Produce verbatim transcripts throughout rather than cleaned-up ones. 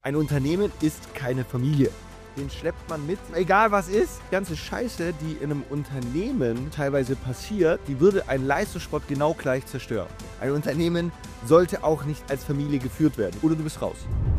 Ein Unternehmen ist keine Familie. Den schleppt man mit, egal was ist. Die ganze Scheiße, die in einem Unternehmen teilweise passiert, die würde einen Leistungssport genau gleich zerstören. Ein Unternehmen sollte auch nicht als Familie geführt werden. Oder du bist raus.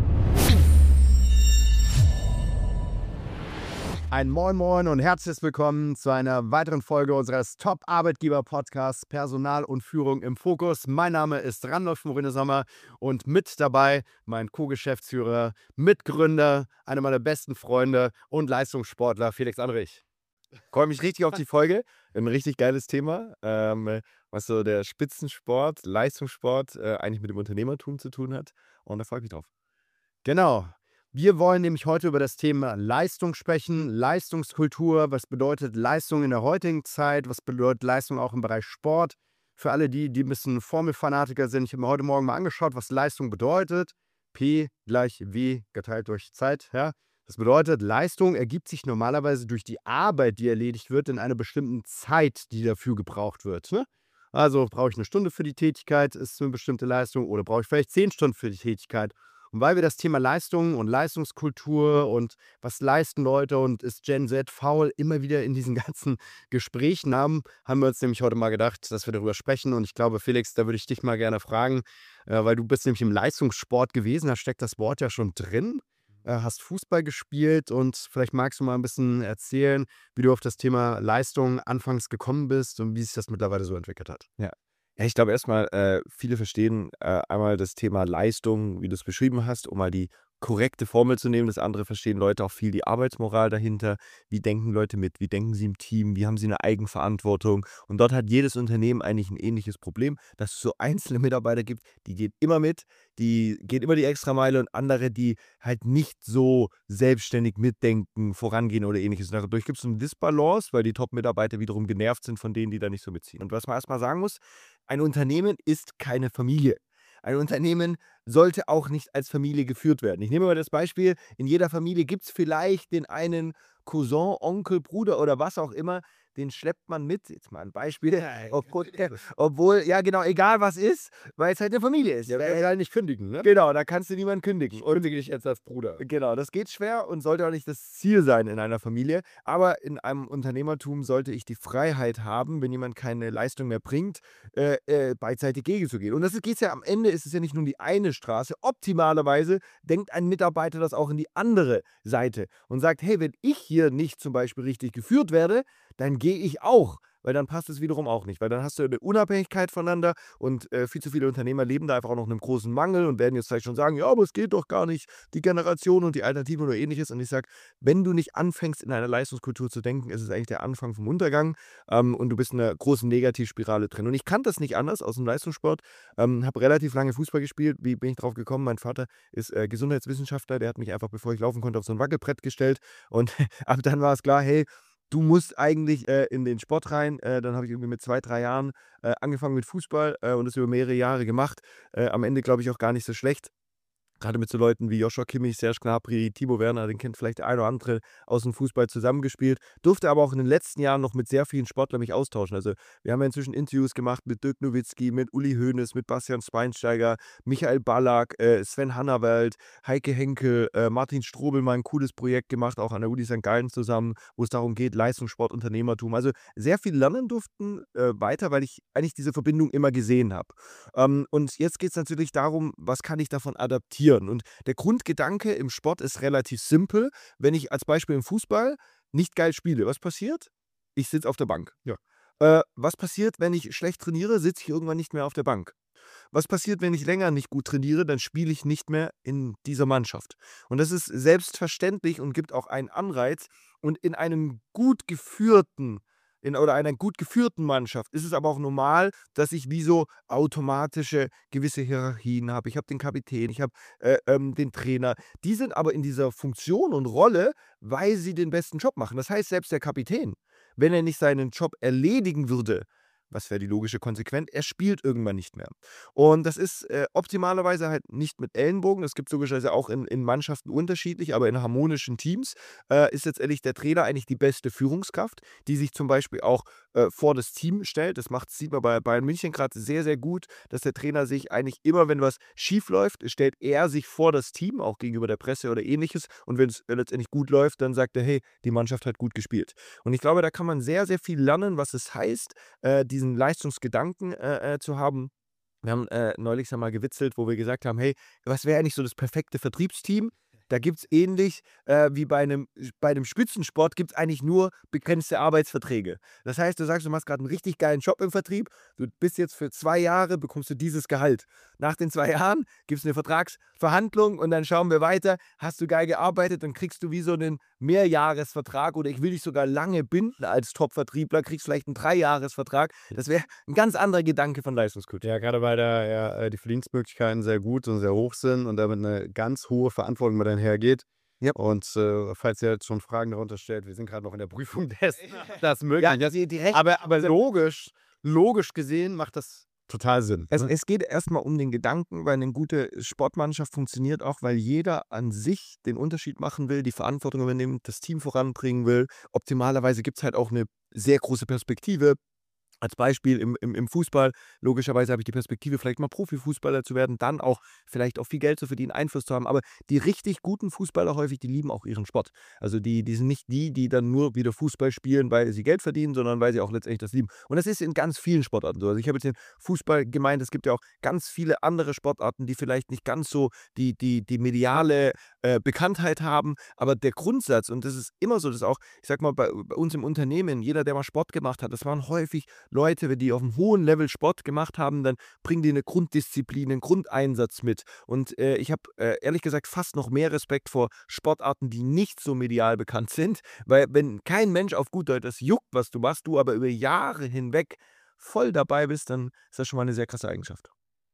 Ein Moin Moin und herzlich willkommen zu einer weiteren Folge unseres Top-Arbeitgeber-Podcasts Personal und Führung im Fokus. Mein Name ist Randolph Moreno-Sommer und mit dabei mein Co-Geschäftsführer, Mitgründer, einer meiner besten Freunde und Leistungssportler Felix Anrich. Freue mich richtig auf die Folge. Ein richtig geiles Thema, ähm, was so der Spitzensport, Leistungssport äh, eigentlich mit dem Unternehmertum zu tun hat. Und da freue ich mich drauf. Genau. Wir wollen nämlich heute über das Thema Leistung sprechen, Leistungskultur, was bedeutet Leistung in der heutigen Zeit, was bedeutet Leistung auch im Bereich Sport. Für alle die, die ein bisschen Formelfanatiker sind, ich habe mir heute Morgen mal angeschaut, was Leistung bedeutet. P gleich W geteilt durch Zeit. Ja. Das bedeutet, Leistung ergibt sich normalerweise durch die Arbeit, die erledigt wird, in einer bestimmten Zeit, die dafür gebraucht wird. Ne? Also brauche ich eine Stunde für die Tätigkeit, ist eine bestimmte Leistung, oder brauche ich vielleicht zehn Stunden für die Tätigkeit. Und weil wir das Thema Leistung und Leistungskultur und was leisten Leute und ist Gen Z faul immer wieder in diesen ganzen Gesprächen haben, haben wir uns nämlich heute mal gedacht, dass wir darüber sprechen. Und ich glaube, Felix, da würde ich dich mal gerne fragen, äh, weil du bist nämlich im Leistungssport gewesen, da steckt das Wort ja schon drin, äh, hast Fußball gespielt und vielleicht magst du mal ein bisschen erzählen, wie du auf das Thema Leistung anfangs gekommen bist und wie sich das mittlerweile so entwickelt hat. Ja. Ja, ich glaube erstmal, äh, viele verstehen äh, einmal das Thema Leistung, wie du es beschrieben hast, um mal die korrekte Formel zu nehmen. Das andere verstehen Leute auch viel die Arbeitsmoral dahinter. Wie denken Leute mit? Wie denken sie im Team? Wie haben sie eine Eigenverantwortung? Und dort hat jedes Unternehmen eigentlich ein ähnliches Problem, dass es so einzelne Mitarbeiter gibt, die gehen immer mit, die gehen immer die Extrameile und andere, die halt nicht so selbstständig mitdenken, vorangehen oder ähnliches. Und dadurch gibt es eine Disbalance, weil die Top-Mitarbeiter wiederum genervt sind von denen, die da nicht so mitziehen. Und was man erstmal sagen muss, ein Unternehmen ist keine Familie. Ein Unternehmen sollte auch nicht als Familie geführt werden. Ich nehme mal das Beispiel, in jeder Familie gibt es vielleicht den einen Cousin, Onkel, Bruder oder was auch immer, den schleppt man mit, jetzt mal ein Beispiel, Ja, obwohl, obwohl, ja genau, egal was ist, weil es halt eine Familie ist. Ja, Äh, wer kann nicht kündigen, ne? Genau, da kannst du niemanden kündigen. Ich Und kündige dich jetzt als Bruder. genau, das geht schwer und sollte auch nicht das Ziel sein in einer Familie. Aber in einem Unternehmertum sollte ich die Freiheit haben, wenn jemand keine Leistung mehr bringt, äh, äh, beidseitig gegenzugehen. Und das geht ja am Ende, ist es ja nicht nur die eine Straße. Optimalerweise denkt ein Mitarbeiter das auch in die andere Seite und sagt, hey, wenn ich hier nicht zum Beispiel richtig geführt werde, dann gehe ich auch. Weil dann passt es wiederum auch nicht. Weil dann hast du eine Unabhängigkeit voneinander und äh, viel zu viele Unternehmer leben da einfach auch noch in einem großen Mangel und werden jetzt vielleicht schon sagen, ja, aber es geht doch gar nicht, die Generation und die Alternativen oder ähnliches. Und ich sage, wenn du nicht anfängst, in einer Leistungskultur zu denken, ist es eigentlich der Anfang vom Untergang ähm, und du bist in einer großen Negativspirale drin. Und ich kannte das nicht anders aus dem Leistungssport, ähm, habe relativ lange Fußball gespielt. Wie bin ich drauf gekommen? Mein Vater ist äh, Gesundheitswissenschaftler, der hat mich einfach, bevor ich laufen konnte, auf so ein Wackelbrett gestellt und ab dann war es klar, hey, du musst eigentlich äh, in den Sport rein. Äh, dann habe ich irgendwie mit zwei, drei Jahren äh, angefangen mit Fußball äh, und das über mehrere Jahre gemacht. Äh, am Ende, glaube ich, auch gar nicht so schlecht. Gerade mit so Leuten wie Joshua Kimmich, Serge Gnabry, Timo Werner, den kennt vielleicht der eine oder andere aus dem Fußball zusammengespielt. Durfte aber auch in den letzten Jahren noch mit sehr vielen Sportlern mich austauschen. Also wir haben ja inzwischen Interviews gemacht mit Dirk Nowitzki, mit Uli Hoeneß, mit Bastian Schweinsteiger, Michael Ballack, äh, Sven Hannawald, Heike Henkel, äh, Martin Strobel mal ein cooles Projekt gemacht, auch an der Uni Sankt Gallen zusammen, wo es darum geht, Leistungssport, Unternehmertum. Also sehr viel lernen durften äh, weiter, weil ich eigentlich diese Verbindung immer gesehen habe. Ähm, und jetzt geht es natürlich darum, was kann ich davon adaptieren? Und der Grundgedanke im Sport ist relativ simpel. Wenn ich als Beispiel im Fußball nicht geil spiele, was passiert? Ich sitze auf der Bank. Ja. Äh, was passiert, wenn ich schlecht trainiere? Sitze ich irgendwann nicht mehr auf der Bank. Was passiert, wenn ich länger nicht gut trainiere? Dann spiele ich nicht mehr in dieser Mannschaft. Und das ist selbstverständlich und gibt auch einen Anreiz. Und in einem gut geführten in, oder einer gut geführten Mannschaft ist es aber auch normal, dass ich wie so automatische gewisse Hierarchien habe. Ich habe den Kapitän, ich habe äh, ähm, den Trainer. Die sind aber in dieser Funktion und Rolle, weil sie den besten Job machen. Das heißt, selbst der Kapitän, wenn er nicht seinen Job erledigen würde, Was wäre die logische Konsequenz? Er spielt irgendwann nicht mehr. Und das ist äh, optimalerweise halt nicht mit Ellenbogen. Das gibt es logischerweise auch in, in Mannschaften unterschiedlich, aber in harmonischen Teams äh, ist letztendlich der Trainer eigentlich die beste Führungskraft, die sich zum Beispiel auch äh, vor das Team stellt. Das macht, sieht man bei Bayern München gerade sehr, sehr gut, dass der Trainer sich eigentlich immer, wenn was schief läuft, stellt er sich vor das Team, auch gegenüber der Presse oder ähnliches. Und wenn es letztendlich gut läuft, dann sagt er, hey, die Mannschaft hat gut gespielt. Und ich glaube, da kann man sehr, sehr viel lernen, was es heißt, äh, diesen Leistungsgedanken äh, äh, zu haben. Wir haben äh, neulich ja mal gewitzelt, wo wir gesagt haben, hey, was wäre eigentlich so das perfekte Vertriebsteam? Da gibt es ähnlich äh, wie bei einem, bei einem Spitzensport, gibt es eigentlich nur begrenzte Arbeitsverträge. Das heißt, du sagst, du machst gerade einen richtig geilen Job im Vertrieb, du bist jetzt für zwei Jahre, bekommst du dieses Gehalt. Nach den zwei Jahren gibt es eine Vertragsverhandlung und dann schauen wir weiter, hast du geil gearbeitet, dann kriegst du wie so einen Mehrjahresvertrag oder ich will dich sogar lange binden als Top-Vertriebler, kriegst vielleicht einen Dreijahresvertrag. Das wäre ein ganz anderer Gedanke von Leistungskultur. Ja, gerade weil da ja äh, die Verdienstmöglichkeiten sehr gut und sehr hoch sind und damit eine ganz hohe Verantwortung mit einhergeht. Ja. Und äh, falls ihr jetzt schon Fragen darunter stellt, wir sind gerade noch in der Prüfung dessen, das möglich Ja, ist. die- direkt. Aber, aber logisch, logisch gesehen macht das total Sinn. Es, ne? es geht erstmal um den Gedanken, weil eine gute Sportmannschaft funktioniert auch, weil jeder an sich den Unterschied machen will, die Verantwortung übernimmt, das Team voranbringen will. Optimalerweise gibt es halt auch eine sehr große Perspektive. Als Beispiel im, im, im Fußball, logischerweise habe ich die Perspektive, vielleicht mal Profifußballer zu werden, dann auch vielleicht auch viel Geld zu verdienen, Einfluss zu haben. Aber die richtig guten Fußballer häufig, die lieben auch ihren Sport. Also die, die sind nicht die, die dann nur wieder Fußball spielen, weil sie Geld verdienen, sondern weil sie auch letztendlich das lieben. Und das ist in ganz vielen Sportarten so. Also ich habe jetzt den Fußball gemeint, es gibt ja auch ganz viele andere Sportarten, die vielleicht nicht ganz so die, die, die mediale äh, Bekanntheit haben. Aber der Grundsatz, und das ist immer so, dass auch, ich sag mal, bei, bei uns im Unternehmen, jeder, der mal Sport gemacht hat, das waren häufig Leute, wenn die auf einem hohen Level Sport gemacht haben, dann bringen die eine Grunddisziplin, einen Grundeinsatz mit. Und äh, ich habe äh, ehrlich gesagt fast noch mehr Respekt vor Sportarten, die nicht so medial bekannt sind, weil wenn kein Mensch auf gut Deutsch das juckt, was du machst, du aber über Jahre hinweg voll dabei bist, dann ist das schon mal eine sehr krasse Eigenschaft.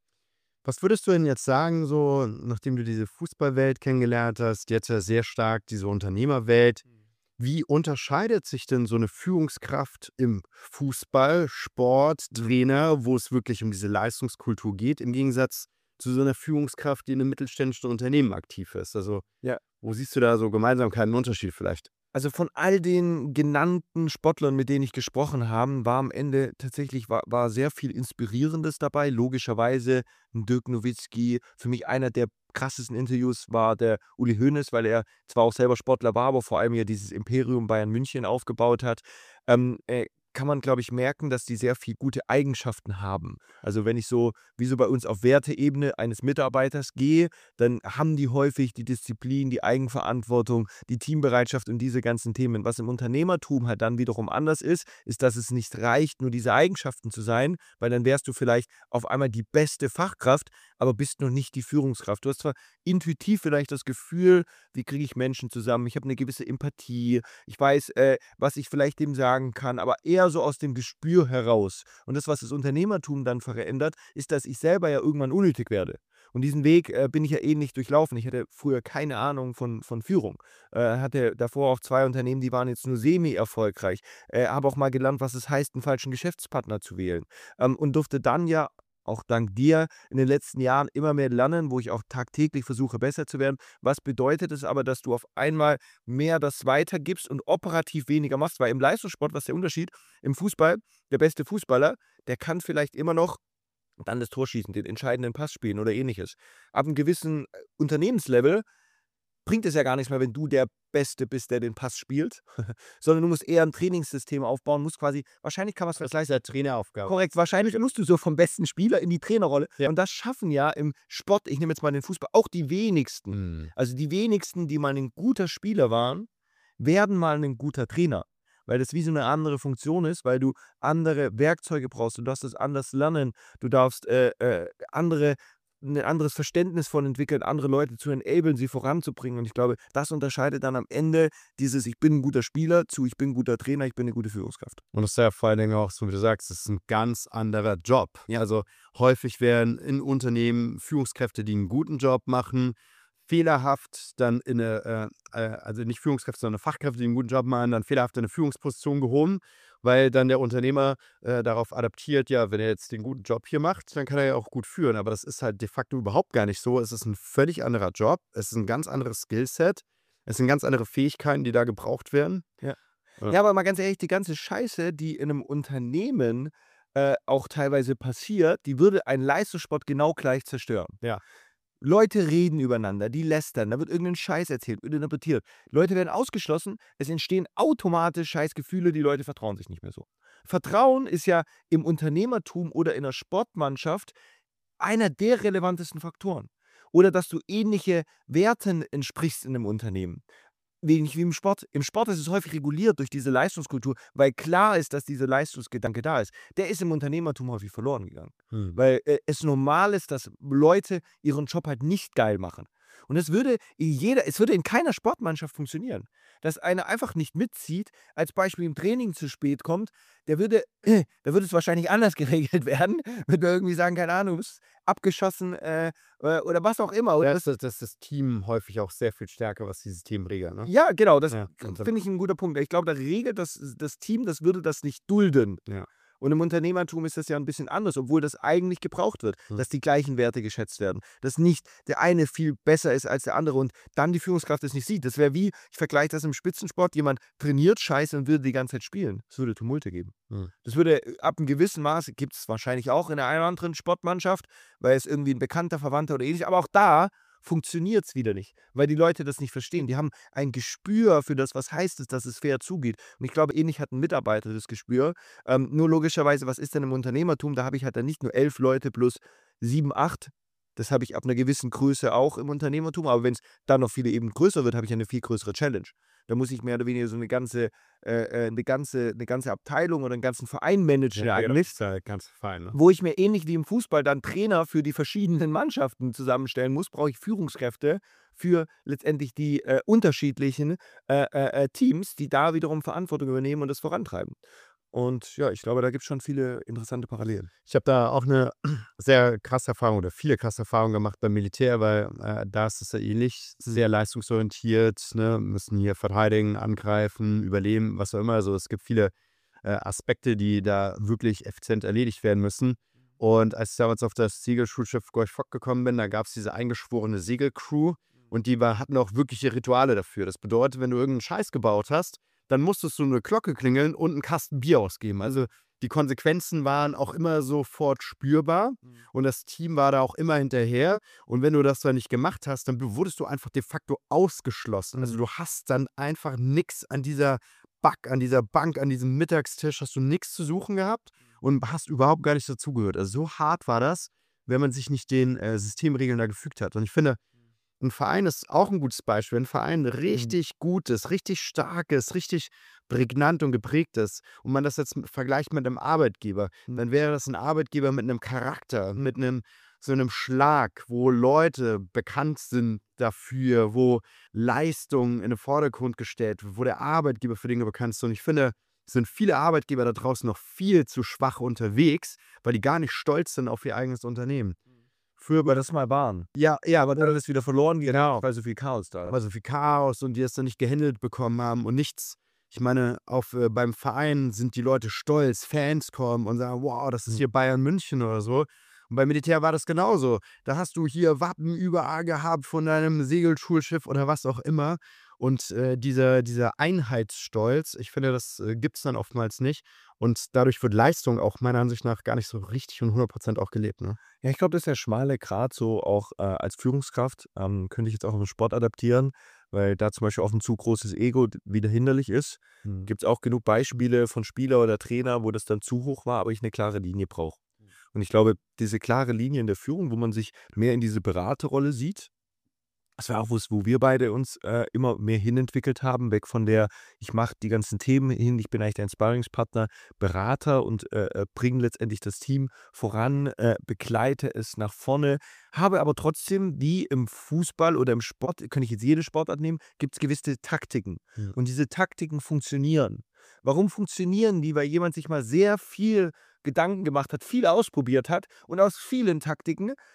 Was würdest du denn jetzt sagen, so nachdem du diese Fußballwelt kennengelernt hast, jetzt ja sehr stark diese Unternehmerwelt, wie unterscheidet sich denn so eine Führungskraft im Fußball, Sport, Trainer, wo es wirklich um diese Leistungskultur geht, im Gegensatz zu so einer Führungskraft, die in einem mittelständischen Unternehmen aktiv ist? Also, Ja. wo siehst du da so Gemeinsamkeiten, einen Unterschied vielleicht? Also von all den genannten Sportlern, mit denen ich gesprochen habe, war am Ende tatsächlich war, war sehr viel Inspirierendes dabei. Logischerweise ein Dirk Nowitzki. Für mich einer der krassesten Interviews war der Uli Hoeneß, weil er zwar auch selber Sportler war, aber vor allem ja dieses Imperium Bayern München aufgebaut hat. Ähm, äh, kann man, glaube ich, merken, dass die sehr viel gute Eigenschaften haben. Also wenn ich so, wie so bei uns auf Werteebene eines Mitarbeiters gehe, dann haben die häufig die Disziplin, die Eigenverantwortung, die Teambereitschaft und diese ganzen Themen. Was im Unternehmertum halt dann wiederum anders ist, ist, dass es nicht reicht, nur diese Eigenschaften zu sein, weil dann wärst du vielleicht auf einmal die beste Fachkraft, aber bist noch nicht die Führungskraft. Du hast zwar intuitiv vielleicht das Gefühl, wie kriege ich Menschen zusammen, ich habe eine gewisse Empathie, ich weiß, äh, was ich vielleicht dem sagen kann, aber eher so aus dem Gespür heraus. Und das, was das Unternehmertum dann verändert, ist, dass ich selber ja irgendwann unnötig werde. Und diesen Weg äh, bin ich ja ähnlich durchlaufen. Ich hatte früher keine Ahnung von, von Führung. Äh, hatte davor auch zwei Unternehmen, die waren jetzt nur semi-erfolgreich. Äh, habe auch mal gelernt, was es heißt, einen falschen Geschäftspartner zu wählen. Ähm, und durfte dann ja auch dank dir in den letzten Jahren immer mehr lernen, wo ich auch tagtäglich versuche, besser zu werden. Was bedeutet es aber, dass du auf einmal mehr das weitergibst und operativ weniger machst? Weil im Leistungssport, was ist der Unterschied? Im Fußball, der beste Fußballer, der kann vielleicht immer noch dann das Tor schießen, den entscheidenden Pass spielen oder ähnliches. Ab einem gewissen äh, Unternehmenslevel bringt es ja gar nichts mehr, wenn du der Beste bist, der den Pass spielt, sondern du musst eher ein Trainingssystem aufbauen, musst quasi, wahrscheinlich kann man es Das ist vergleichen. ja Traineraufgabe. Korrekt, wahrscheinlich musst du so vom besten Spieler in die Trainerrolle. Ja. Und das schaffen ja im Sport, ich nehme jetzt mal den Fußball, auch die wenigsten. Hm. Also die wenigsten, die mal ein guter Spieler waren, werden mal ein guter Trainer. Weil das wie so eine andere Funktion ist, weil du andere Werkzeuge brauchst, du darfst es anders lernen, du darfst äh, äh, andere, ein anderes Verständnis von entwickeln, andere Leute zu enablen, sie voranzubringen. Und ich glaube, das unterscheidet dann am Ende dieses, ich bin ein guter Spieler, zu ich bin ein guter Trainer, ich bin eine gute Führungskraft. Und das ist ja vor allen Dingen auch, so wie du sagst, das ist ein ganz anderer Job. Ja. Also häufig werden in Unternehmen Führungskräfte, die einen guten Job machen, fehlerhaft dann in eine, äh, äh, also nicht Führungskräfte, sondern Fachkräfte, die einen guten Job machen, dann fehlerhaft in eine Führungsposition gehoben. weil dann der Unternehmer äh, darauf adaptiert, ja, wenn er jetzt den guten Job hier macht, dann kann er ja auch gut führen. Aber das ist halt de facto überhaupt gar nicht so. Es ist ein völlig anderer Job, es ist ein ganz anderes Skillset, es sind ganz andere Fähigkeiten, die da gebraucht werden. Ja. Ja. Ja, aber mal ganz ehrlich, die ganze Scheiße, die in einem Unternehmen äh, auch teilweise passiert, die würde einen Leistungssport genau gleich zerstören. Ja. Leute reden übereinander, die lästern, da wird irgendein Scheiß erzählt, wird interpretiert. Leute werden ausgeschlossen, es entstehen automatisch Scheißgefühle, die Leute vertrauen sich nicht mehr so. Vertrauen ist ja im Unternehmertum oder in der Sportmannschaft einer der relevantesten Faktoren. Oder dass du ähnliche Werten entsprichst in einem Unternehmen. Wenig wie im Sport. Im Sport ist es häufig reguliert durch diese Leistungskultur, weil klar ist, dass dieser Leistungsgedanke da ist. Der ist im Unternehmertum häufig verloren gegangen. Hm. Weil äh, es normal ist, dass Leute ihren Job halt nicht geil machen. Und es würde in jeder, es würde in keiner Sportmannschaft funktionieren. Dass einer einfach nicht mitzieht, als Beispiel im Training zu spät kommt, der würde, äh, da würde es wahrscheinlich anders geregelt werden. Würde man irgendwie sagen, keine Ahnung, du bist abgeschossen äh, äh, oder was auch immer. Oder Da ist das, das, das Team häufig auch sehr viel stärker, was dieses Team regelt. Ne? ja, genau, das Ja, und dann- finde ich ein guter Punkt. Ich glaube, da regelt das, das Team, das würde das nicht dulden. Ja. Und im Unternehmertum ist das ja ein bisschen anders, obwohl das eigentlich gebraucht wird, Hm. dass die gleichen Werte geschätzt werden. Dass nicht der eine viel besser ist als der andere und dann die Führungskraft es nicht sieht. Das wäre wie, ich vergleiche das im Spitzensport, jemand trainiert scheiße und würde die ganze Zeit spielen. Das würde Tumulte geben. Hm. Das würde äh, ab einem gewissen Maß, gibt es wahrscheinlich auch in der einen oder anderen Sportmannschaft, weil es irgendwie ein bekannter, Verwandter oder ähnlich, aber auch da funktioniert es wieder nicht, weil die Leute das nicht verstehen. Die haben ein Gespür für das, was heißt es, dass es fair zugeht. Und ich glaube, ähnlich hat ein Mitarbeiter das Gespür. Ähm, nur logischerweise, was ist denn im Unternehmertum? Da habe ich halt dann nicht nur elf Leute plus sieben, acht. Das habe ich ab einer gewissen Größe auch im Unternehmertum. Aber wenn es dann noch viele eben größer wird, habe ich eine viel größere Challenge. Da muss ich mehr oder weniger so eine ganze, äh, eine ganze, eine ganze Abteilung oder einen ganzen Verein managen Ja, eigentlich. das ist ja ganz fein. Ne? Wo ich mir ähnlich wie im Fußball dann Trainer für die verschiedenen Mannschaften zusammenstellen muss, brauche ich Führungskräfte für letztendlich die äh, unterschiedlichen äh, äh, äh, Teams, die da wiederum Verantwortung übernehmen und das vorantreiben. Und ja, ich glaube, da gibt es schon viele interessante Parallelen. Ich habe da auch eine sehr krasse Erfahrung oder viele krasse Erfahrungen gemacht beim Militär, weil äh, da ist es ja ähnlich, sehr leistungsorientiert, ne? Müssen hier verteidigen, angreifen, überleben, was auch immer. Also es gibt viele äh, Aspekte, die da wirklich effizient erledigt werden müssen. Und als ich damals auf das Segelschulschiff Gorch Fock gekommen bin, da gab es diese eingeschworene Segelcrew und die war, hatten auch wirkliche Rituale dafür. Das bedeutet, wenn du irgendeinen Scheiß gebaut hast, dann musstest du eine Glocke klingeln und einen Kasten Bier ausgeben. Also die Konsequenzen waren auch immer sofort spürbar und das Team war da auch immer hinterher. Und wenn du das dann nicht gemacht hast, dann wurdest du einfach de facto ausgeschlossen. Also du hast dann einfach nichts an dieser Back, an dieser Bank, an diesem Mittagstisch, hast du nichts zu suchen gehabt und hast überhaupt gar nicht dazugehört. Also so hart war das, wenn man sich nicht den äh, Systemregeln da gefügt hat. Und ich finde, ein Verein ist auch ein gutes Beispiel. Wenn ein Verein richtig gut ist, richtig stark ist, richtig prägnant und geprägt ist und man das jetzt vergleicht mit einem Arbeitgeber, dann wäre das ein Arbeitgeber mit einem Charakter, mit einem so einem Schlag, wo Leute bekannt sind dafür, wo Leistung in den Vordergrund gestellt wird, wo der Arbeitgeber für Dinge bekannt ist. Und ich finde, es sind viele Arbeitgeber da draußen noch viel zu schwach unterwegs, weil die gar nicht stolz sind auf ihr eigenes Unternehmen. Früher war das mal waren. Ja, ja, aber Dann hat das wieder verloren gegangen, Genau. weil so viel Chaos da ist. aber so viel Chaos und die es dann nicht gehandelt bekommen haben und nichts. Ich meine, auf, äh, beim Verein sind die Leute stolz, Fans kommen und sagen, wow, das ist hier Bayern München oder so. Und beim Militär war das genauso. Da hast du hier Wappen überall gehabt von deinem Segelschulschiff oder was auch immer. Und äh, dieser, dieser Einheitsstolz, ich finde, das äh, gibt es dann oftmals nicht. Und dadurch wird Leistung auch meiner Ansicht nach gar nicht so richtig und hundert Prozent auch gelebt. Ne? Ja, ich glaube, das ist der schmale Grat so auch äh, als Führungskraft. Ähm, könnte ich jetzt auch im Sport adaptieren, weil da zum Beispiel auch ein zu großes Ego d- wieder hinderlich ist. Hm. Gibt es auch genug Beispiele von Spieler oder Trainer, wo das dann zu hoch war, aber ich eine klare Linie brauche. Und ich glaube, diese klare Linie in der Führung, wo man sich mehr in diese Beraterrolle sieht, das war auch was, wo wir beide uns äh, immer mehr hinentwickelt haben, weg von der, ich mache die ganzen Themen hin, ich bin eigentlich dein Sparringspartner, Berater und äh, äh, bringe letztendlich das Team voran, äh, begleite es nach vorne, habe aber trotzdem, wie im Fußball oder im Sport, kann ich jetzt jede Sportart nehmen, gibt es gewisse Taktiken. Ja. Und diese Taktiken funktionieren. Warum funktionieren die? Weil jemand sich mal sehr viel Gedanken gemacht hat, viel ausprobiert hat und aus vielen Taktiken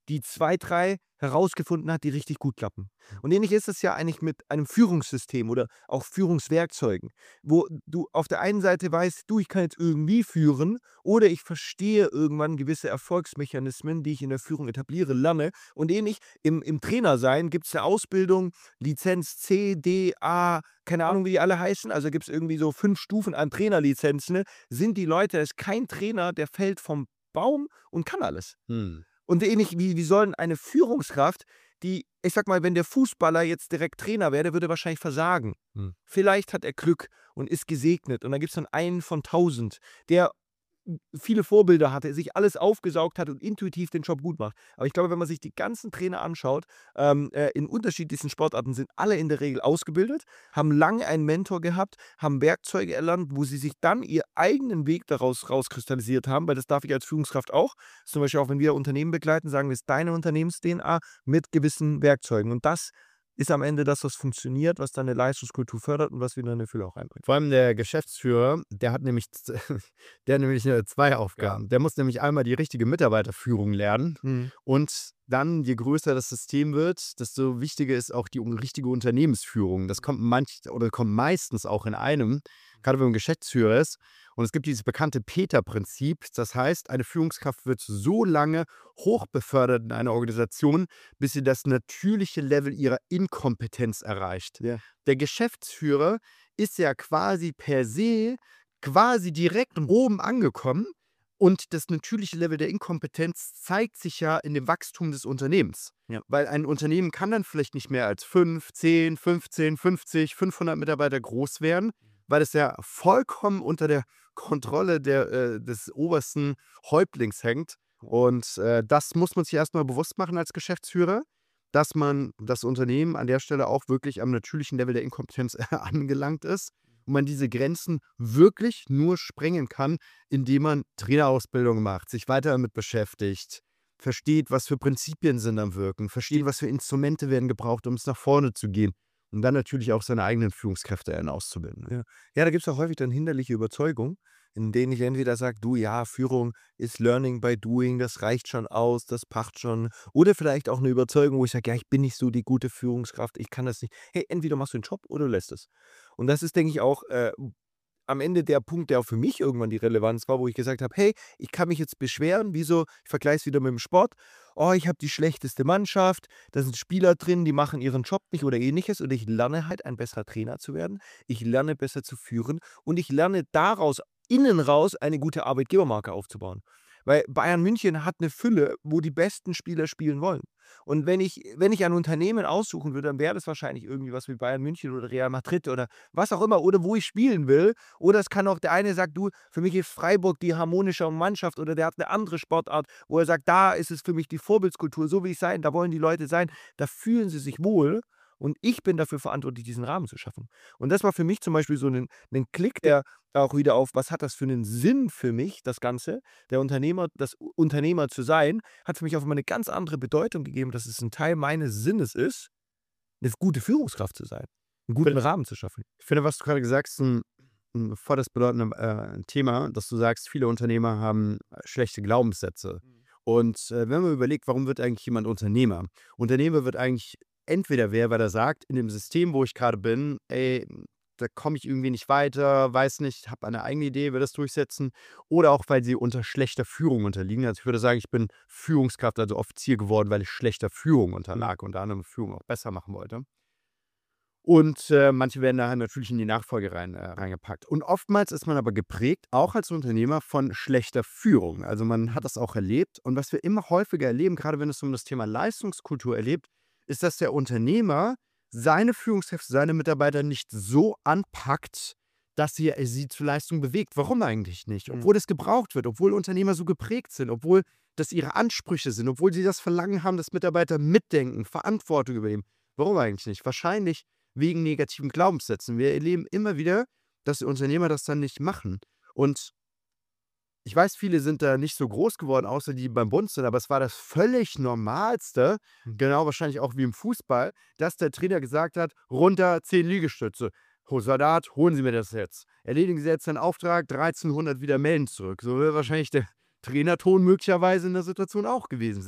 die zwei, drei herausgefunden hat, die richtig gut klappen. Und ähnlich ist es ja eigentlich mit einem Führungssystem oder auch Führungswerkzeugen, wo du auf der einen Seite weißt, du, ich kann jetzt irgendwie führen oder ich verstehe irgendwann gewisse Erfolgsmechanismen, die ich in der Führung etabliere, lerne. Und ähnlich im, im Trainersein gibt es eine Ausbildung, Lizenz C, D, A, keine Ahnung, wie die alle heißen. Also gibt es irgendwie so fünf Stufen an Trainerlizenzen. Sind die Leute, es ist kein Trainer, der fällt vom Baum und kann alles. Hm. Und ähnlich wie, wie sollen eine Führungskraft, die, ich sag mal, wenn der Fußballer jetzt direkt Trainer wäre, der würde wahrscheinlich versagen. Hm. Vielleicht hat er Glück und ist gesegnet. Und dann gibt es dann einen von tausend, der viele Vorbilder hatte, sich alles aufgesaugt hat und intuitiv den Job gut macht. Aber ich glaube, wenn man sich die ganzen Trainer anschaut, ähm, äh, in unterschiedlichsten Sportarten sind alle in der Regel ausgebildet, haben lange einen Mentor gehabt, haben Werkzeuge erlernt, wo sie sich dann ihren eigenen Weg daraus rauskristallisiert haben, weil das darf ich als Führungskraft auch. Zum Beispiel auch, wenn wir Unternehmen begleiten, sagen wir, es ist deine Unternehmens-D N A mit gewissen Werkzeugen. Und das ist am Ende das, was funktioniert, was dann eine Leistungskultur fördert und was wieder eine Fülle auch einbringt. Vor allem der Geschäftsführer, der hat nämlich, z- der hat nämlich äh, zwei Aufgaben. Der muss nämlich einmal die richtige Mitarbeiterführung lernen Mhm. und dann, je größer das System wird, desto wichtiger ist auch die un- richtige Unternehmensführung. Das kommt manch oder kommt meistens auch in einem, gerade wenn man Geschäftsführer ist. Und es gibt dieses bekannte Peter-Prinzip. Das heißt, eine Führungskraft wird so lange hochbefördert in einer Organisation, bis sie das natürliche Level ihrer Inkompetenz erreicht. Ja. Der Geschäftsführer ist ja quasi per se quasi direkt oben angekommen und das natürliche Level der Inkompetenz zeigt sich ja in dem Wachstum des Unternehmens. Ja. Weil ein Unternehmen kann dann vielleicht nicht mehr als fünf, zehn, fünfzehn, fünfzig, fünfhundert Mitarbeiter groß werden, weil es ja vollkommen unter der Kontrolle der, äh, des obersten Häuptlings hängt. Und äh, das muss man sich erstmal bewusst machen als Geschäftsführer, dass man das Unternehmen an der Stelle auch wirklich am natürlichen Level der Inkompetenz angelangt ist und man diese Grenzen wirklich nur sprengen kann, indem man Trainerausbildung macht, sich weiter damit beschäftigt, versteht, was für Prinzipien sind am Wirken, versteht, was für Instrumente werden gebraucht, um es nach vorne zu gehen und dann natürlich auch seine eigenen Führungskräfte auszubilden. Ja, ja, da gibt es auch häufig dann hinderliche Überzeugungen, in denen ich entweder sage, du, ja, Führung ist Learning by Doing, das reicht schon aus, das passt schon. Oder vielleicht auch eine Überzeugung, wo ich sage, ja, ich bin nicht so die gute Führungskraft, ich kann das nicht. Hey, entweder machst du den Job oder du lässt es. Und das ist, denke ich, auch äh, am Ende der Punkt, der auch für mich irgendwann die Relevanz war, wo ich gesagt habe, hey, ich kann mich jetzt beschweren, wieso, ich vergleiche es wieder mit dem Sport, oh, ich habe die schlechteste Mannschaft, da sind Spieler drin, die machen ihren Job nicht oder ähnliches und ich lerne halt ein besserer Trainer zu werden, ich lerne besser zu führen und ich lerne daraus, innen raus, eine gute Arbeitgebermarke aufzubauen. Weil Bayern München hat eine Fülle, wo die besten Spieler spielen wollen. Und wenn ich, wenn ich ein Unternehmen aussuchen würde, dann wäre das wahrscheinlich irgendwie was wie Bayern München oder Real Madrid oder was auch immer, oder wo ich spielen will. Oder es kann auch der eine sagt, du, für mich ist Freiburg die harmonische Mannschaft oder der hat eine andere Sportart, wo er sagt, da ist es für mich die Vorbildskultur, so will ich sein, da wollen die Leute sein, da fühlen sie sich wohl. Und ich bin dafür verantwortlich, diesen Rahmen zu schaffen. Und das war für mich zum Beispiel so ein, ein Klick, der auch wieder auf, was hat das für einen Sinn für mich, das Ganze, der Unternehmer, das U- Unternehmer zu sein, hat für mich auf einmal eine ganz andere Bedeutung gegeben, dass es ein Teil meines Sinnes ist, eine gute Führungskraft zu sein, einen guten Bin- Rahmen zu schaffen. Ich finde, was du gerade gesagt hast, ein, ein voll das bedeutende äh, Thema, dass du sagst, viele Unternehmer haben äh, schlechte Glaubenssätze. Und äh, wenn man überlegt, warum wird eigentlich jemand Unternehmer? Unternehmer wird eigentlich entweder wer, weil er sagt, in dem System, wo ich gerade bin, ey, da komme ich irgendwie nicht weiter, weiß nicht, habe eine eigene Idee, will das durchsetzen. Oder auch, weil sie unter schlechter Führung unterliegen. Also ich würde sagen, ich bin Führungskraft, also Offizier geworden, weil ich schlechter Führung unterlag, unter anderem Führung auch besser machen wollte. Und äh, manche werden da halt natürlich in die Nachfolge rein, äh, reingepackt. Und oftmals ist man aber geprägt, auch als Unternehmer, von schlechter Führung. Also man hat das auch erlebt. Und was wir immer häufiger erleben, gerade wenn es um das Thema Leistungskultur erlebt, ist, dass der Unternehmer seine Führungskräfte, seine Mitarbeiter nicht so anpackt, dass sie, äh, sie zur Leistung bewegt. Warum eigentlich nicht? Mhm. Obwohl es gebraucht wird, obwohl Unternehmer so geprägt sind, obwohl das ihre Ansprüche sind, obwohl sie das Verlangen haben, dass Mitarbeiter mitdenken, Verantwortung übernehmen. Warum eigentlich nicht? Wahrscheinlich wegen negativen Glaubenssätzen. Wir erleben immer wieder, dass die Unternehmer das dann nicht machen. Und ich weiß, viele sind da nicht so groß geworden, außer die beim Bund sind, aber es war das völlig Normalste, genau wahrscheinlich auch wie im Fußball, dass der Trainer gesagt hat, runter zehn Liegestütze. Ho, Soldat, holen Sie mir das jetzt. Erledigen Sie jetzt seinen Auftrag, dreizehnhundert wieder melden zurück. So wird wahrscheinlich der Trainerton möglicherweise in der Situation auch gewesen sein.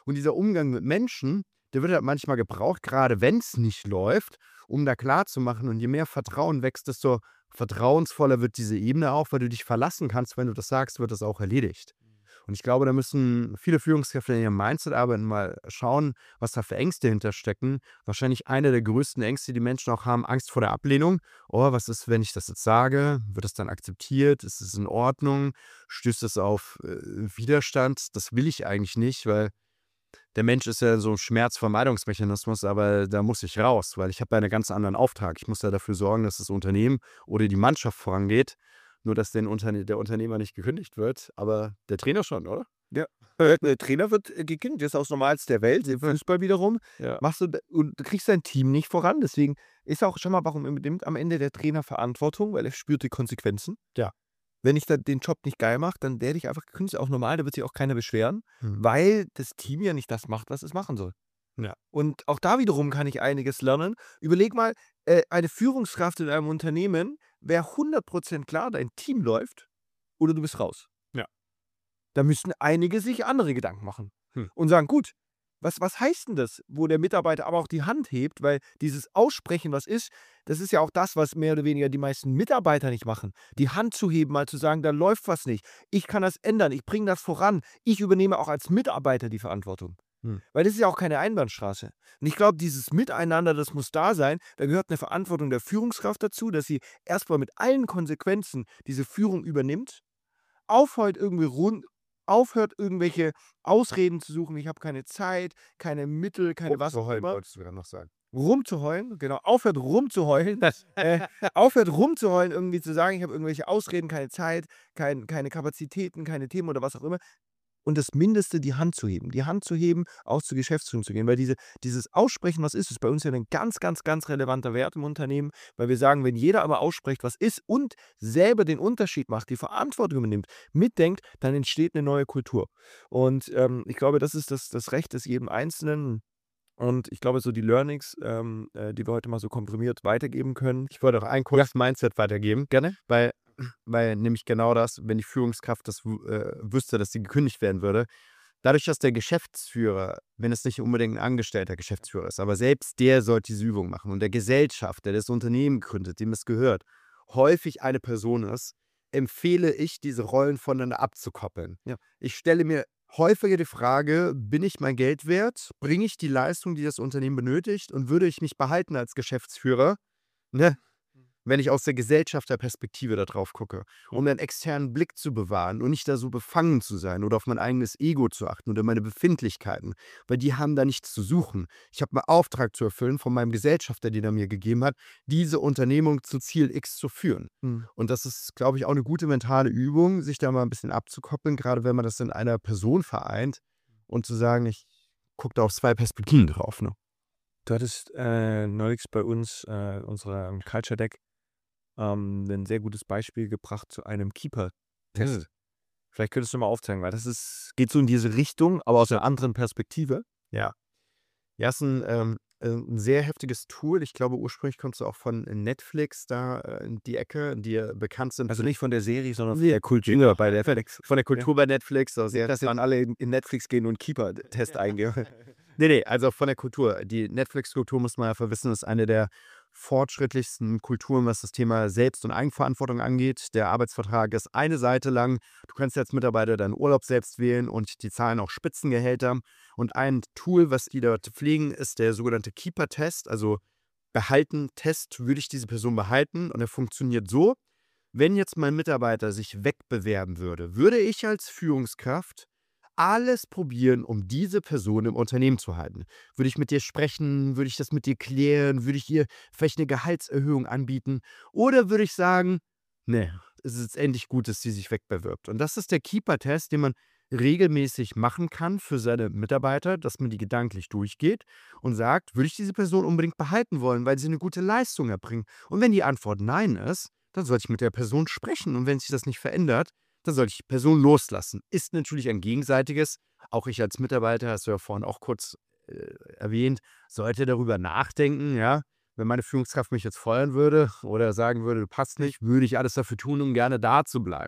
Und dieser Umgang mit Menschen, der wird halt manchmal gebraucht, gerade wenn es nicht läuft, um da klarzumachen. Und je mehr Vertrauen wächst, desto vertrauensvoller wird diese Ebene auch, weil du dich verlassen kannst. Wenn du das sagst, wird das auch erledigt. Und ich glaube, da müssen viele Führungskräfte in ihrem Mindset arbeiten, mal schauen, was da für Ängste hinterstecken. Wahrscheinlich eine der größten Ängste, die Menschen auch haben, Angst vor der Ablehnung. Oh, was ist, wenn ich das jetzt sage? Wird das dann akzeptiert? Ist es in Ordnung? Stößt es auf äh, Widerstand? Das will ich eigentlich nicht, weil der Mensch ist ja so ein Schmerzvermeidungsmechanismus, aber da muss ich raus, weil ich habe ja einen ganz anderen Auftrag. Ich muss ja dafür sorgen, dass das Unternehmen oder die Mannschaft vorangeht. Nur, dass den Unterne der Unternehmer nicht gekündigt wird, aber der Trainer schon, oder? Ja. Äh, der Trainer wird äh, gekündigt, das ist auch das Normalste der Welt. Im Fußball wiederum Ja. machst du d- und du kriegst dein Team nicht voran. Deswegen ist auch schon mal, warum übernimmt am Ende der Trainer Verantwortung, weil er spürt die Konsequenzen. Ja. Wenn ich dann den Job nicht geil mache, dann werde ich einfach gekündigt, auch normal, da wird sich auch keiner beschweren, Mhm. weil das Team ja nicht das macht, was es machen soll. Ja. Und auch da wiederum kann ich einiges lernen. Überleg mal, äh, eine Führungskraft in einem Unternehmen wäre hundert Prozent klar, dein Team läuft oder du bist raus. Ja. Da müssen einige sich andere Gedanken machen Hm. und sagen, gut, was, was heißt denn das, wo der Mitarbeiter aber auch die Hand hebt, weil dieses Aussprechen, was ist, das ist ja auch das, was mehr oder weniger die meisten Mitarbeiter nicht machen. Die Hand zu heben, mal zu sagen, da läuft was nicht. Ich kann das ändern, ich bringe das voran. Ich übernehme auch als Mitarbeiter die Verantwortung. Hm. Weil das ist ja auch keine Einbahnstraße. Und ich glaube, dieses Miteinander, das muss da sein. Da gehört eine Verantwortung der Führungskraft dazu, dass sie erstmal mit allen Konsequenzen diese Führung übernimmt, aufhört irgendwie rund, aufhört irgendwelche Ausreden zu suchen, ich habe keine Zeit, keine Mittel, keine was auch Rumzuheulen, immer, wolltest du gerade noch sagen. rumzuheulen, genau, aufhört rumzuheulen, äh, aufhört rumzuheulen, irgendwie zu sagen, ich habe irgendwelche Ausreden, keine Zeit, kein, keine Kapazitäten, keine Themen oder was auch immer. Und das Mindeste, die Hand zu heben. Die Hand zu heben, auch zur Geschäftsführung zu gehen. Weil diese, dieses Aussprechen, was ist, ist bei uns ja ein ganz, ganz, ganz relevanter Wert im Unternehmen. Weil wir sagen, wenn jeder aber ausspricht, was ist und selber den Unterschied macht, die Verantwortung übernimmt, mitdenkt, dann entsteht eine neue Kultur. Und ähm, ich glaube, das ist das, das Recht des jedem Einzelnen. Und ich glaube, so die Learnings, ähm, äh, die wir heute mal so komprimiert weitergeben können. Ich wollte auch ein kurzes Mindset weitergeben, Gerne. weil, weil nämlich genau das, wenn die Führungskraft das wü- äh, wüsste, dass sie gekündigt werden würde, dadurch, dass der Geschäftsführer, wenn es nicht unbedingt ein angestellter Geschäftsführer ist, aber selbst der sollte diese Übung machen und der Gesellschafter, der das Unternehmen gründet, dem es gehört, häufig eine Person ist, empfehle ich, diese Rollen voneinander abzukoppeln. Ja. Ich stelle mir häufiger die Frage, bin ich mein Geld wert? Bringe ich die Leistung, die das Unternehmen benötigt? Und würde ich mich behalten als Geschäftsführer, ne, wenn ich aus der Gesellschafterperspektive da drauf gucke, um einen externen Blick zu bewahren und nicht da so befangen zu sein oder auf mein eigenes Ego zu achten oder meine Befindlichkeiten, weil die haben da nichts zu suchen. Ich habe einen Auftrag zu erfüllen von meinem Gesellschafter, den er mir gegeben hat, diese Unternehmung zu Ziel X zu führen. Hm. Und das ist, glaube ich, auch eine gute mentale Übung, sich da mal ein bisschen abzukoppeln, gerade wenn man das in einer Person vereint und zu sagen, ich gucke da auf zwei Perspektiven drauf. Ne? Du hattest äh, neulich bei uns, äh, unserer Culture Deck, ähm, ein sehr gutes Beispiel gebracht zu einem Keeper-Test. Vielleicht könntest du mal aufzeigen, weil das ist, geht so in diese Richtung, aber aus einer anderen Perspektive. Ja. Ja, ist ein, ähm, äh, ein sehr heftiges Tool. Ich glaube, ursprünglich kommst du auch von Netflix da äh, in die Ecke, die ja bekannt sind. Also nicht von der Serie, sondern von Nee, der Kultur bei Netflix. von der Kultur bei Netflix. Also sehr Dass jetzt alle in, in Netflix gehen und einen Keeper-Test eingeben. Nee, nee, also von der Kultur. Die Netflix-Kultur, muss man ja wissen, ist eine der fortschrittlichsten Kulturen, was das Thema Selbst- und Eigenverantwortung angeht. Der Arbeitsvertrag ist eine Seite lang. Du kannst als Mitarbeiter deinen Urlaub selbst wählen und die zahlen auch Spitzengehälter. Und ein Tool, was die dort pflegen, ist der sogenannte Keeper-Test. Also Behalten-Test, würde ich diese Person behalten? Und er funktioniert so: Wenn jetzt mein Mitarbeiter sich wegbewerben würde, würde ich als Führungskraft alles probieren, um diese Person im Unternehmen zu halten. Würde ich mit dir sprechen? Würde ich das mit dir klären? Würde ich ihr vielleicht eine Gehaltserhöhung anbieten? Oder würde ich sagen, nee, es ist jetzt endlich gut, dass sie sich wegbewirbt. Und das ist der Keeper-Test, den man regelmäßig machen kann für seine Mitarbeiter, dass man die gedanklich durchgeht und sagt, würde ich diese Person unbedingt behalten wollen, weil sie eine gute Leistung erbringt? Und wenn die Antwort nein ist, dann sollte ich mit der Person sprechen. Und wenn sich das nicht verändert, dann sollte ich die Person loslassen. Ist natürlich ein gegenseitiges. Auch ich als Mitarbeiter, hast du ja vorhin auch kurz äh, erwähnt, sollte darüber nachdenken, ja. Wenn meine Führungskraft mich jetzt feuern würde oder sagen würde, du passt nicht, würde ich alles dafür tun, um gerne da zu bleiben.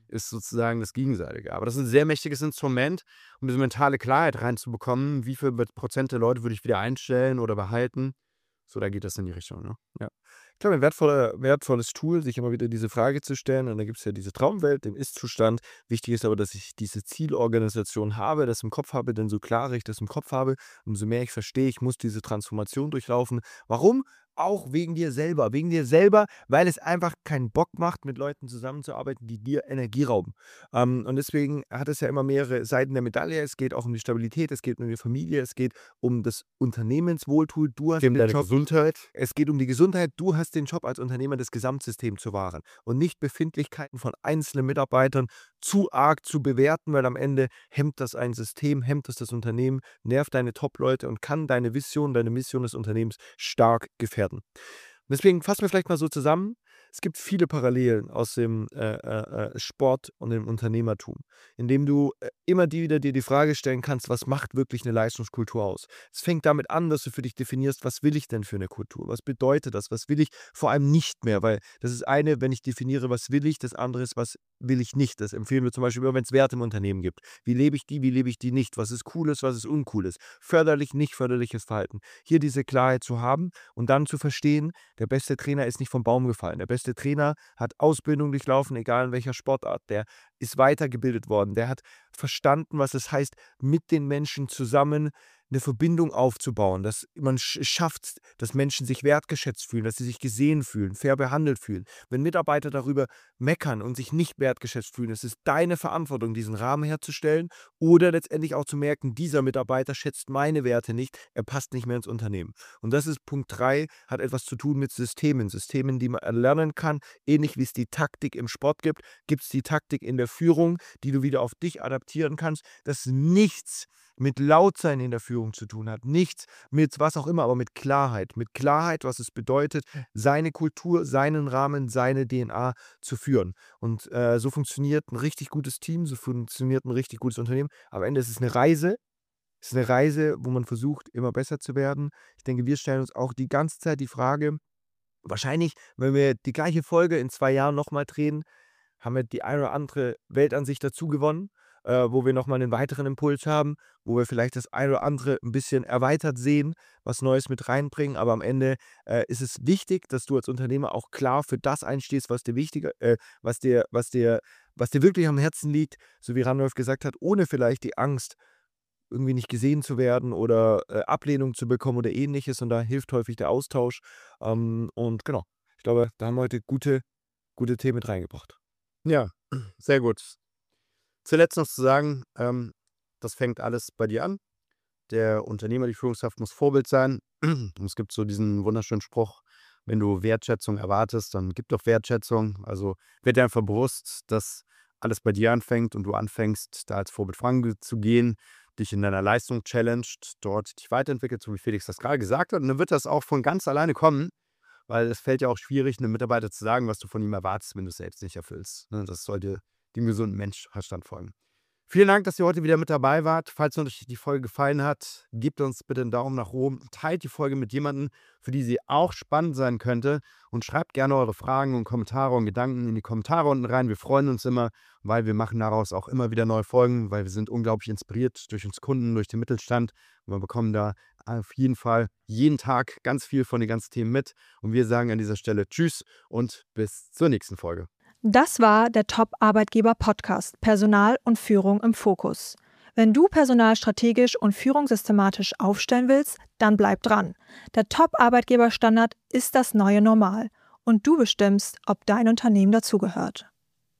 ist sozusagen das Gegenseitige. Aber das ist ein sehr mächtiges Instrument, um diese mentale Klarheit reinzubekommen, wie viel Prozent der Leute würde ich wieder einstellen oder behalten. So, da geht das in die Richtung, ne? Ja. Ich glaube, ein wertvoller, wertvolles Tool, sich immer wieder diese Frage zu stellen. Und da gibt es ja diese Traumwelt, den Ist-Zustand. Wichtig ist aber, dass ich diese Zielorganisation habe, das im Kopf habe, denn so klarer ich das im Kopf habe, umso mehr ich verstehe, ich muss diese Transformation durchlaufen. Warum? Auch wegen dir selber. Wegen dir selber, weil es einfach keinen Bock macht, mit Leuten zusammenzuarbeiten, die dir Energie rauben. Ähm, und deswegen hat es ja immer mehrere Seiten der Medaille. Es geht auch um die Stabilität, es geht um die Familie, es geht um das Unternehmenswohltun. Du hast den Deine Job, Gesundheit. es geht um die Gesundheit. Du hast den Job als Unternehmer, das Gesamtsystem zu wahren und nicht Befindlichkeiten von einzelnen Mitarbeitern zu arg zu bewerten, weil am Ende hemmt das ein System, hemmt das das Unternehmen, nervt deine Top-Leute und kann deine Vision, deine Mission des Unternehmens stark gefährden. Deswegen fassen wir vielleicht mal so zusammen. Es gibt viele Parallelen aus dem äh, äh, äh, Sport und dem Unternehmertum, indem du äh, immer die wieder dir die Frage stellen kannst, was macht wirklich eine Leistungskultur aus? Es fängt damit an, dass du für dich definierst, was will ich denn für eine Kultur? Was bedeutet das? Was will ich vor allem nicht mehr? Weil das ist eine, wenn ich definiere, was will ich, das andere ist, was will ich nicht. Das empfehlen wir zum Beispiel immer, wenn es Werte im Unternehmen gibt. Wie lebe ich die, wie lebe ich die nicht? Was ist Cooles, was ist Uncooles? Förderlich, nicht förderliches Verhalten. Hier diese Klarheit zu haben und dann zu verstehen, der beste Trainer ist nicht vom Baum gefallen. Der beste Trainer hat Ausbildung durchlaufen, egal in welcher Sportart. Der ist weitergebildet worden. Der hat verstanden, was es heißt, mit den Menschen zusammen eine Verbindung aufzubauen, dass man sch schafft, dass Menschen sich wertgeschätzt fühlen, dass sie sich gesehen fühlen, fair behandelt fühlen. Wenn Mitarbeiter darüber meckern und sich nicht wertgeschätzt fühlen, es ist deine Verantwortung, diesen Rahmen herzustellen oder letztendlich auch zu merken, dieser Mitarbeiter schätzt meine Werte nicht, er passt nicht mehr ins Unternehmen. Und das ist Punkt drei, hat etwas zu tun mit Systemen, Systemen, die man erlernen kann. Ähnlich wie es die Taktik im Sport gibt, gibt es die Taktik in der Führung, die du wieder auf dich adaptieren kannst, dass nichts mit Lautsein in der Führung zu tun hat, nichts mit was auch immer, aber mit Klarheit. Mit Klarheit, was es bedeutet, seine Kultur, seinen Rahmen, seine D N A zu führen. Und äh, so funktioniert ein richtig gutes Team, so funktioniert ein richtig gutes Unternehmen. Am Ende ist es eine Reise. Es ist eine Reise, wo man versucht, immer besser zu werden. Ich denke, wir stellen uns auch die ganze Zeit die Frage, wahrscheinlich, wenn wir die gleiche Folge in zwei Jahren nochmal drehen, haben wir die eine oder andere Weltansicht dazu gewonnen, äh, wo wir nochmal einen weiteren Impuls haben, wo wir vielleicht das eine oder andere ein bisschen erweitert sehen, was Neues mit reinbringen. Aber am Ende äh, ist es wichtig, dass du als Unternehmer auch klar für das einstehst, was dir wichtiger, äh, was dir, was dir, was dir wirklich am Herzen liegt, so wie Randolph gesagt hat, ohne vielleicht die Angst, irgendwie nicht gesehen zu werden oder äh, Ablehnung zu bekommen oder ähnliches. Und da hilft häufig der Austausch. Ähm, und genau, ich glaube, da haben wir heute gute, gute Themen mit reingebracht. Ja, sehr gut. Zuletzt noch zu sagen, ähm, das fängt alles bei dir an. Der Unternehmer, die Führungskraft muss Vorbild sein. Und es gibt so diesen wunderschönen Spruch, wenn du Wertschätzung erwartest, dann gib doch Wertschätzung. Also werd dir einfach bewusst, dass alles bei dir anfängt und du anfängst, da als Vorbild voranzugehen, dich in deiner Leistung challenged, dort dich weiterentwickelt, so wie Felix das gerade gesagt hat. Und dann wird das auch von ganz alleine kommen, weil es fällt ja auch schwierig, einem Mitarbeiter zu sagen, was du von ihm erwartest, wenn du es selbst nicht erfüllst. Ne, das sollte dem gesunden Menschenverstand folgen. Vielen Dank, dass ihr heute wieder mit dabei wart. Falls euch die Folge gefallen hat, gebt uns bitte einen Daumen nach oben. Teilt die Folge mit jemandem, für die sie auch spannend sein könnte. Und schreibt gerne eure Fragen und Kommentare und Gedanken in die Kommentare unten rein. Wir freuen uns immer, weil wir machen daraus auch immer wieder neue Folgen, weil wir sind unglaublich inspiriert durch uns Kunden, durch den Mittelstand. Und wir bekommen da auf jeden Fall jeden Tag ganz viel von den ganzen Themen mit. Und wir sagen an dieser Stelle Tschüss und bis zur nächsten Folge. Das war der Top-Arbeitgeber-Podcast Personal und Führung im Fokus. Wenn du Personal strategisch und Führung systematisch aufstellen willst, dann bleib dran. Der Top-Arbeitgeber-Standard ist das neue Normal und du bestimmst, ob dein Unternehmen dazugehört.